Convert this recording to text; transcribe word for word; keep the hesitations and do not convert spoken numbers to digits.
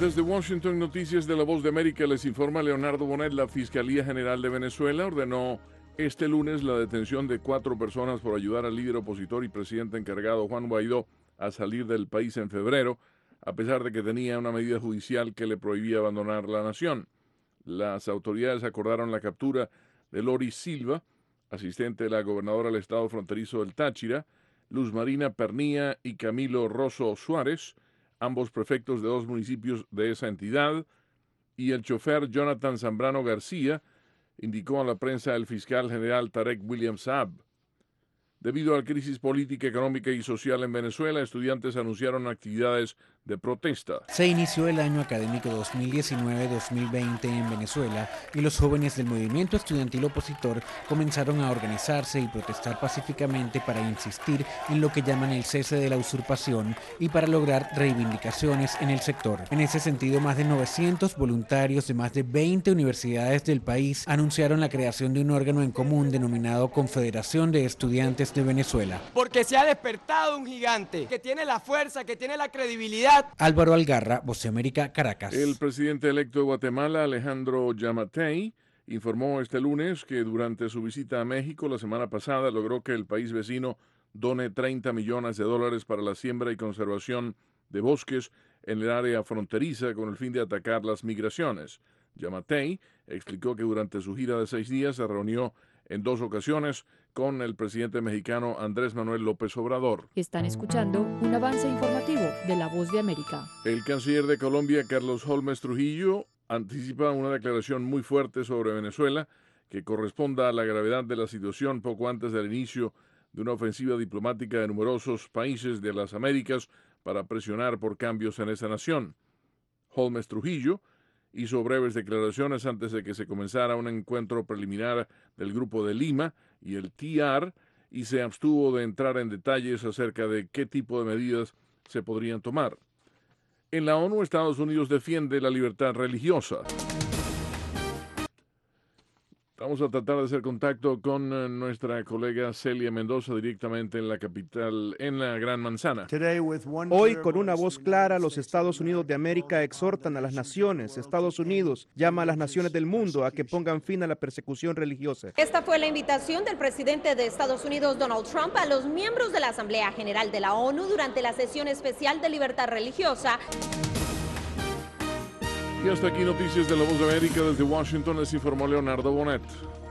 Desde Washington, Noticias de la Voz de América, les informa Leonardo Bonet. La Fiscalía General de Venezuela ordenó este lunes la detención de cuatro personas por ayudar al líder opositor y presidente encargado Juan Guaidó a salir del país en febrero, a pesar de que tenía una medida judicial que le prohibía abandonar la nación. Las autoridades acordaron la captura de Loris Silva, asistente de la gobernadora del estado fronterizo del Táchira, Luz Marina Pernía y Camilo Rosso Suárez, ambos prefectos de dos municipios de esa entidad, y el chofer Jonathan Zambrano García, indicó a la prensa el fiscal general Tarek William Saab. Debido a la crisis política, económica y social en Venezuela, estudiantes anunciaron actividades de protesta. Se inició el año académico dos mil diecinueve dos mil veinte en Venezuela y los jóvenes del movimiento estudiantil opositor comenzaron a organizarse y protestar pacíficamente para insistir en lo que llaman el cese de la usurpación y para lograr reivindicaciones en el sector. En ese sentido, más de novecientos voluntarios de más de veinte universidades del país anunciaron la creación de un órgano en común denominado Confederación de Estudiantes de Venezuela. Porque se ha despertado un gigante que tiene la fuerza, que tiene la credibilidad. Álvaro Algarra, Voz de América, Caracas. El presidente electo de Guatemala, Alejandro Yamatei, informó este lunes que durante su visita a México la semana pasada logró que el país vecino done treinta millones de dólares para la siembra y conservación de bosques en el área fronteriza con el fin de atacar las migraciones. Yamatei explicó que durante su gira de seis días se reunió en dos ocasiones con el presidente mexicano Andrés Manuel López Obrador. Están escuchando un avance informativo de La Voz de América. El canciller de Colombia, Carlos Holmes Trujillo, anticipa una declaración muy fuerte sobre Venezuela que corresponda a la gravedad de la situación poco antes del inicio de una ofensiva diplomática de numerosos países de las Américas para presionar por cambios en esa nación. Holmes Trujillo hizo breves declaraciones antes de que se comenzara un encuentro preliminar del Grupo de Lima y el T R y se abstuvo de entrar en detalles acerca de qué tipo de medidas se podrían tomar. En la ONU, Estados Unidos defiende la libertad religiosa. Vamos a tratar de hacer contacto con uh, nuestra colega Celia Mendoza directamente en la capital, en la Gran Manzana. Hoy, con una voz clara, los Estados Unidos de América exhortan a las naciones. Estados Unidos llama a las naciones del mundo a que pongan fin a la persecución religiosa. Esta fue la invitación del presidente de Estados Unidos, Donald Trump, a los miembros de la Asamblea General de la ONU durante la sesión especial de libertad religiosa. Y hasta aquí Noticias de la Voz de América. Desde Washington les informó Leonardo Bonet.